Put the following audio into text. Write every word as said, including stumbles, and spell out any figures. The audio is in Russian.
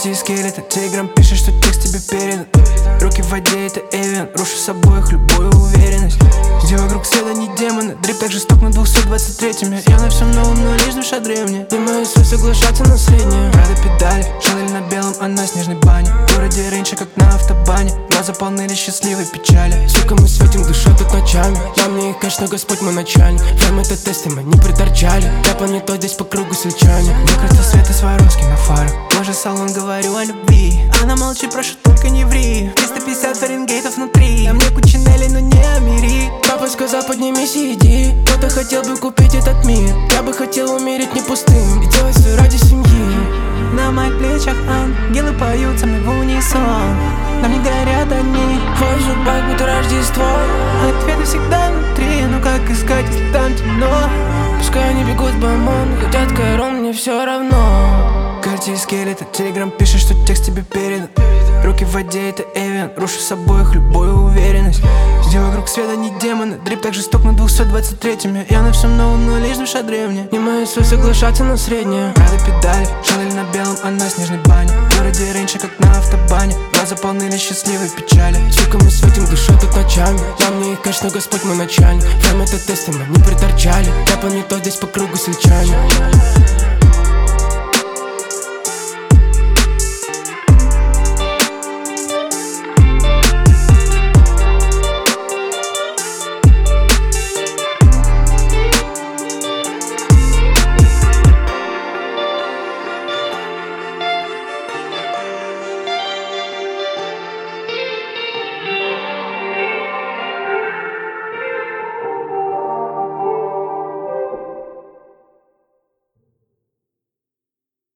Карте скелета, телеграм пишет, что текст тебе передан. Руки в воде, это Эвиан, рушу с обоих любую уверенность. Где вокруг света не демоны, дрип так жесток на двухсот двадцать третьем. Я на всем новом, но лишь душа древняя. Не мою свой соглашаться на среднее. Рада педали, Шанель на белом, а на снежной бане. В городе рейнча, как на автобане. Глаза полны счастливой печали. Сука, мы светим душу тут ночами. На мне и кэш, но Господь мой начальник. Время это тесты, мы не приторчали. Я планета здесь по кругу свечания. Выкрыто света Сваровский на фарах. Боже, салон, говорю о любви. Она молчит, прошу, только не ври. триста пятьдесят фаренгейтов внутри. А мне куча Нелли, но не Амири. Папа сказал, поднимись и иди. Кто-то хотел бы купить этот мир. Я бы хотел умереть не пустым и делать все ради семьи. На моих плечах ангелы поют со мной в унисон. Нам не горят они. Твой зубак будет Рождество. Ответы всегда внутри, ну как искать, если там темно? Пускай они бегут в ОМОН, хотят корон, мне все равно. Карте скелета, телеграм пишет, что текст тебе передан. Руки в воде, это Эвиан, рушу с обоих любую уверенность. Где вокруг света не демоны, дрип так жесток на двухсот двадцать третьем. Я на всем новом, но лишь душа древняя. Не мою свой соглашаться на среднее. Рада педали, Шанель на белом, а на снежной бане. В городе рейнча, как на автобане. Глаза полны счастливой печали. Сука, мы светим душу тут ночами. На мне и кэш, но Господь мой начальник. Время это тесты, мы не приторчали. Я планета здесь по кругу свечания.